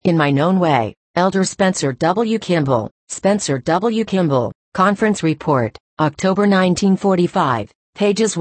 In My Known Way, Elder Spencer W. Kimball, Spencer W. Kimball, Conference Report, October 1945, pages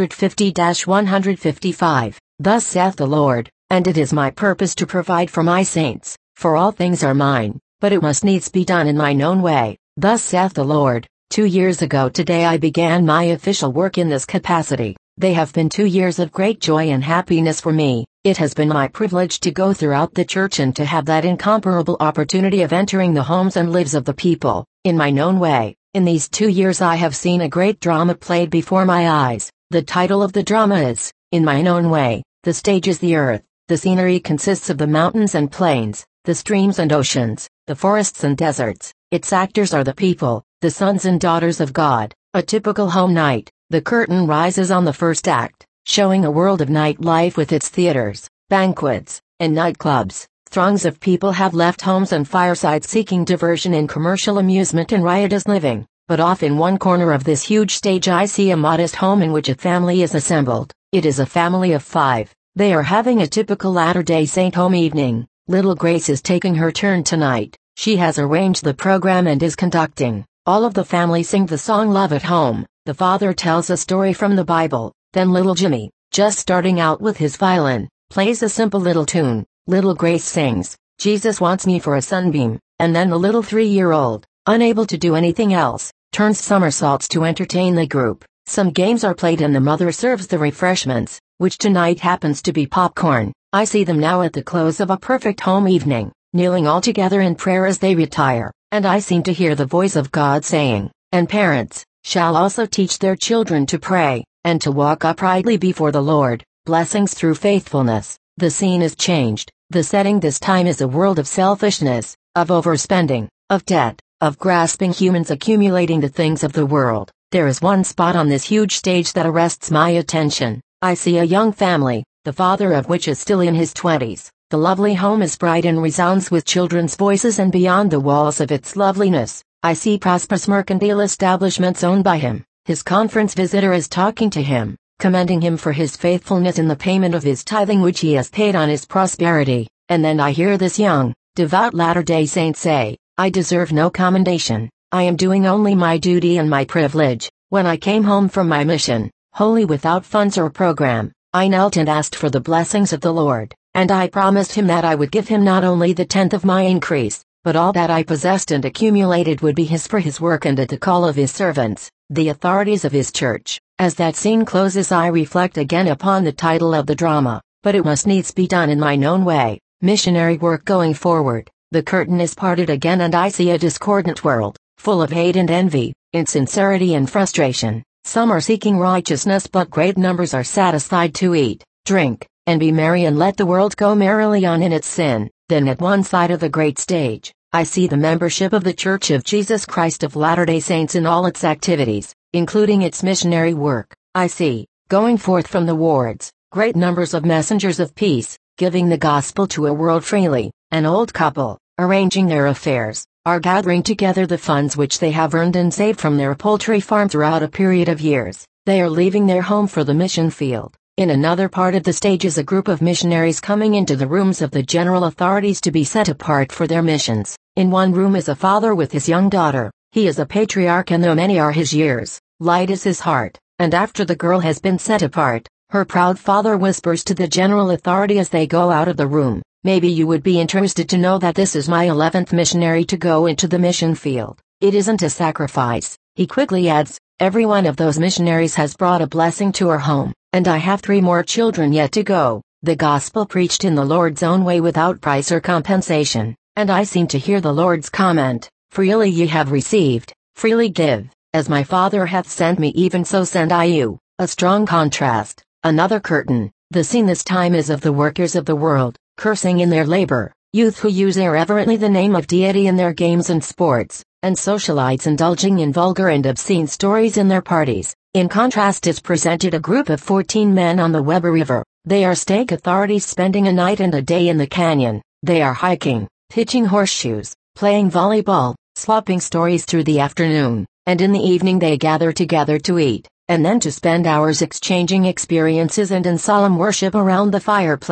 150-155. Thus saith the Lord, and it is my purpose to provide for my saints, for all things are mine, but it must needs be done in my known way. Thus saith the Lord. 2 years ago today I began my official work in this capacity. They have been 2 years of great joy and happiness for me. It has been my privilege to go throughout the church and to have that incomparable opportunity of entering the homes and lives of the people, in my known way. In these 2 years I have seen a great drama played before my eyes. The title of the drama is, In My Known Way. The stage is the earth. The scenery consists of the mountains and plains, the streams and oceans, the forests and deserts. Its actors are the people, the sons and daughters of God. A typical home night. The curtain rises on the first act, showing a world of nightlife with its theaters, banquets, and nightclubs. Throngs of people have left homes and firesides seeking diversion in commercial amusement and riotous living. But off in one corner of this huge stage I see a modest home in which a family is assembled. It is a family of 5. They are having a typical Latter-day Saint home evening. Little Grace is taking her turn tonight. She has arranged the program and is conducting. All of the family sing the song Love at Home. The father tells a story from the Bible. Then little Jimmy, just starting out with his violin, plays a simple little tune. Little Grace sings, Jesus wants me for a sunbeam. And then the little 3-year-old, unable to do anything else, turns somersaults to entertain the group. Some games are played and the mother serves the refreshments, which tonight happens to be popcorn. I see them now at the close of a perfect home evening, kneeling all together in prayer as they retire, and I seem to hear the voice of God saying, and parents shall also teach their children to pray, and to walk uprightly before the Lord. Blessings through faithfulness. The scene is changed. The setting this time is a world of selfishness, of overspending, of debt, of grasping humans accumulating the things of the world. There is one spot on this huge stage that arrests my attention. I see a young family, the father of which is still in his 20s. The lovely home is bright and resounds with children's voices, and beyond the walls of its loveliness, I see prosperous mercantile establishments owned by him. His conference visitor is talking to him, commending him for his faithfulness in the payment of his tithing which he has paid on his prosperity. And then I hear this young, devout Latter-day Saint say, I deserve no commendation. I am doing only my duty and my privilege. When I came home from my mission, wholly without funds or program, I knelt and asked for the blessings of the Lord, and I promised him that I would give him not only the 10th of my increase, but all that I possessed and accumulated would be his for his work and at the call of his servants, the authorities of his church. As that scene closes I reflect again upon the title of the drama, but it must needs be done in my known way. Missionary work going forward. The curtain is parted again and I see a discordant world, full of hate and envy, insincerity and frustration. Some are seeking righteousness, but great numbers are satisfied to eat, drink, and be merry and let the world go merrily on in its sin. Then at one side of the great stage, I see the membership of the Church of Jesus Christ of Latter-day Saints in all its activities, including its missionary work. I see, going forth from the wards, great numbers of messengers of peace, giving the gospel to a world freely. An old couple, arranging their affairs, are gathering together the funds which they have earned and saved from their poultry farm throughout a period of years. They are leaving their home for the mission field. In another part of the stage is a group of missionaries coming into the rooms of the general authorities to be set apart for their missions. In one room is a father with his young daughter. He is a patriarch, and though many are his years, light is his heart. And after the girl has been set apart, her proud father whispers to the general authority as they go out of the room, maybe you would be interested to know that this is my 11th missionary to go into the mission field. It isn't a sacrifice. He quickly adds, every one of those missionaries has brought a blessing to our home, and I have 3 more children yet to go. The gospel preached in the Lord's own way without price or compensation, and I seem to hear the Lord's comment, freely ye have received, freely give. As my Father hath sent me, even so send I you. A strong contrast. Another curtain. The scene this time is of the workers of the world, cursing in their labor, youth who use irreverently the name of deity in their games and sports, and socialites indulging in vulgar and obscene stories in their parties. In contrast is presented a group of 14 men on the Weber River. They are stake authorities spending a night and a day in the canyon. They are hiking, pitching horseshoes, playing volleyball, swapping stories through the afternoon, and in the evening they gather together to eat, and then to spend hours exchanging experiences and in solemn worship around the fireplace.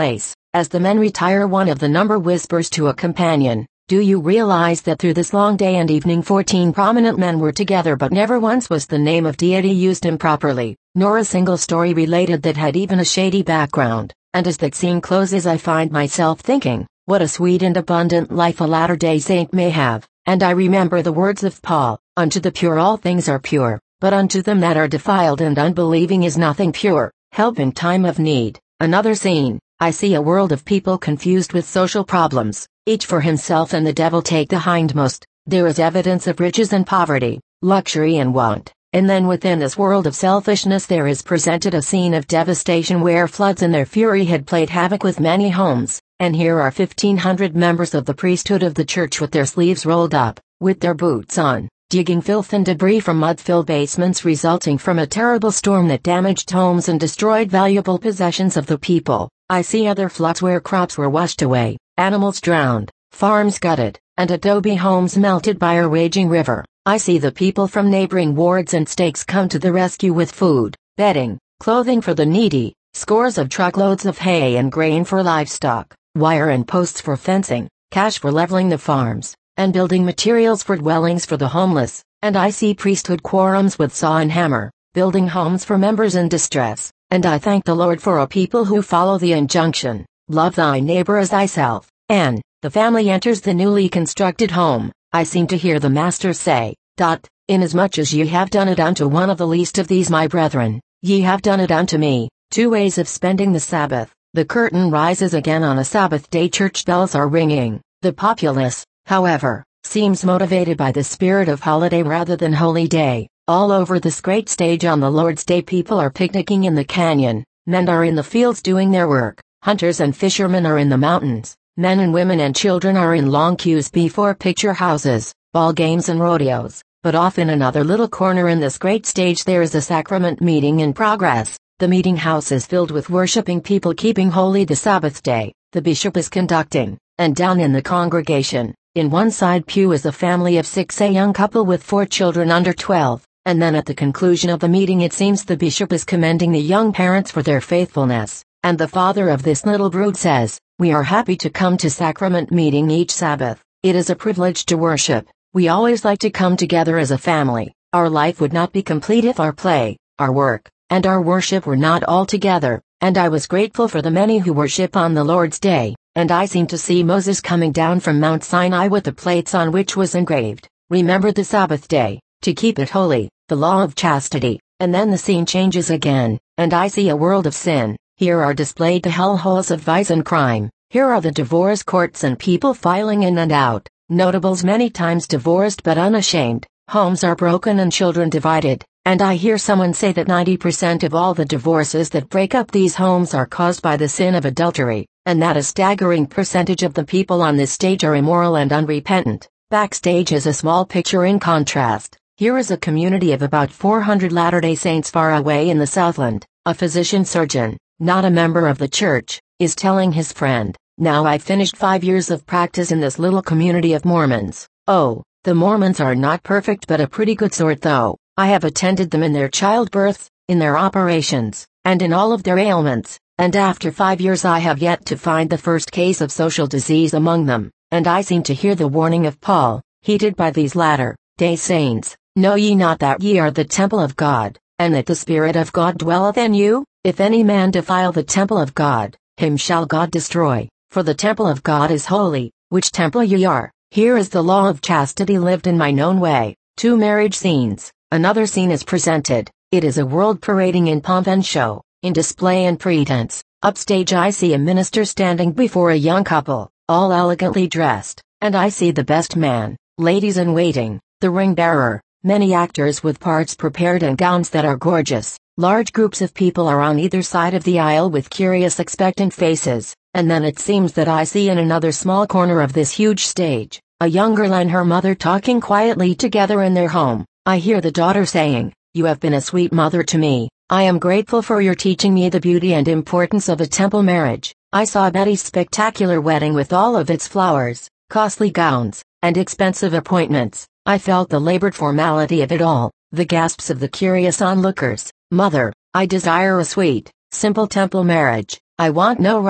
As the men retire, one of the number whispers to a companion, "Do you realize that through this long day and evening 14 prominent men were together, but never once was the name of deity used improperly, nor a single story related that had even a shady background?" And as that scene closes, I find myself thinking, what a sweet and abundant life a latter-day saint may have. And I remember the words of Paul, "Unto the pure all things are pure, but unto them that are defiled and unbelieving is nothing pure." Help in time of need. Another scene, I see a world of people confused with social problems, each for himself and the devil take the hindmost. There is evidence of riches and poverty, luxury and want, and then within this world of selfishness there is presented a scene of devastation where floods in their fury had played havoc with many homes, and here are 1,500 members of the priesthood of the church with their sleeves rolled up, with their boots on, digging filth and debris from mud-filled basements resulting from a terrible storm that damaged homes and destroyed valuable possessions of the people. I see other floods where crops were washed away, animals drowned, farms gutted, and adobe homes melted by a raging river. I see the people from neighboring wards and states come to the rescue with food, bedding, clothing for the needy, scores of truckloads of hay and grain for livestock, wire and posts for fencing, cash for leveling the farms, and building materials for dwellings for the homeless. And I see priesthood quorums with saw and hammer, building homes for members in distress. And I thank the Lord for a people who follow the injunction, "Love thy neighbor as thyself." And the family enters the newly constructed home. I seem to hear the Master say, "Inasmuch as ye have done it unto one of the least of these my brethren, ye have done it unto me." 2 ways of spending the Sabbath. The curtain rises again on a Sabbath day. Church bells are ringing. The populace, however, seems motivated by the spirit of holiday rather than holy day. All over this great stage on the Lord's Day people are picnicking in the canyon, men are in the fields doing their work, hunters and fishermen are in the mountains, men and women and children are in long queues before picture houses, ball games and rodeos. But off in another little corner in this great stage there is a sacrament meeting in progress. The meeting house is filled with worshiping people keeping holy the Sabbath day. The bishop is conducting, and down in the congregation, in one side pew is a family of 6, a young couple with 4 children under 12, and then at the conclusion of the meeting it seems the bishop is commending the young parents for their faithfulness, and the father of this little brood says, "We are happy to come to sacrament meeting each Sabbath. It is a privilege to worship. We always like to come together as a family. Our life would not be complete if our play, our work, and our worship were not all together." And I was grateful for the many who worship on the Lord's Day, and I seem to see Moses coming down from Mount Sinai with the plates on which was engraved, "Remember the Sabbath day, to keep it holy, the law of chastity." And then the scene changes again, and I see a world of sin. Here are displayed the hellholes of vice and crime. Here are the divorce courts and people filing in and out, notables many times divorced but unashamed. Homes are broken and children divided. And I hear someone say that 90% of all the divorces that break up these homes are caused by the sin of adultery, and that a staggering percentage of the people on this stage are immoral and unrepentant. Backstage is a small picture in contrast. Here is a community of about 400 Latter-day Saints far away in the Southland. A physician-surgeon, not a member of the church, is telling his friend, "Now I've finished 5 years of practice in this little community of Mormons. Oh, the Mormons are not perfect but a pretty good sort though. I have attended them in their childbirths, in their operations, and in all of their ailments, and after 5 years I have yet to find the first case of social disease among them." And I seem to hear the warning of Paul, heeded by these latter-day saints, "Know ye not that ye are the temple of God, and that the Spirit of God dwelleth in you? If any man defile the temple of God, him shall God destroy, for the temple of God is holy, which temple ye are." Here is the law of chastity lived in mine own way. 2 marriage scenes. Another scene is presented. It is a world parading in pomp and show, in display and pretense. Upstage I see a minister standing before a young couple, all elegantly dressed, and I see the best man, ladies in waiting, the ring bearer, many actors with parts prepared and gowns that are gorgeous. Large groups of people are on either side of the aisle with curious expectant faces, and then it seems that I see in another small corner of this huge stage, a young girl and her mother talking quietly together in their home. I hear the daughter saying, "You have been a sweet mother to me. I am grateful for your teaching me the beauty and importance of a temple marriage." I saw Betty's spectacular wedding with all of its flowers, costly gowns, and expensive appointments. I felt the labored formality of it all, the gasps of the curious onlookers. "Mother, I desire a sweet, simple temple marriage. I want no rice,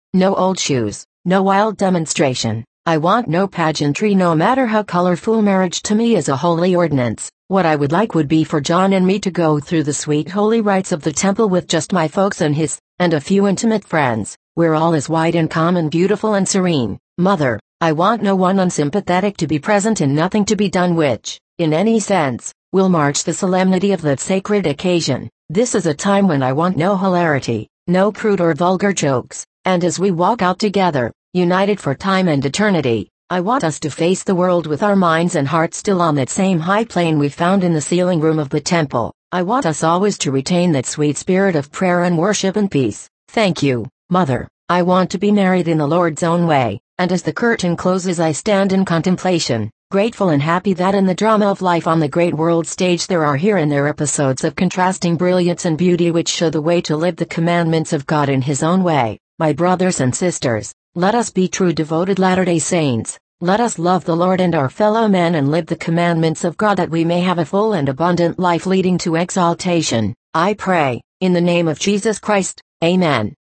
No old shoes, no wild demonstration. I want no pageantry, no matter how colorful. Marriage to me is a holy ordinance. What I would like would be for John and me to go through the sweet holy rites of the temple with just my folks and his, and a few intimate friends, where all is white and calm and beautiful and serene. Mother, I want no one unsympathetic to be present and nothing to be done which, in any sense, will march the solemnity of that sacred occasion. This is a time when I want no hilarity, no crude or vulgar jokes, and as we walk out together, united for time and eternity, I want us to face the world with our minds and hearts still on that same high plane we found in the sealing room of the temple. I want us always to retain that sweet spirit of prayer and worship and peace. Thank you, Mother. I want to be married in the Lord's own way, and as the curtain closes I stand in contemplation, grateful and happy that in the drama of life on the great world stage there are here and there episodes of contrasting brilliance and beauty which show the way to live the commandments of God in His own way. My brothers and sisters, let us be true devoted Latter-day Saints. Let us love the Lord and our fellow men and live the commandments of God that we may have a full and abundant life leading to exaltation. I pray, in the name of Jesus Christ. Amen.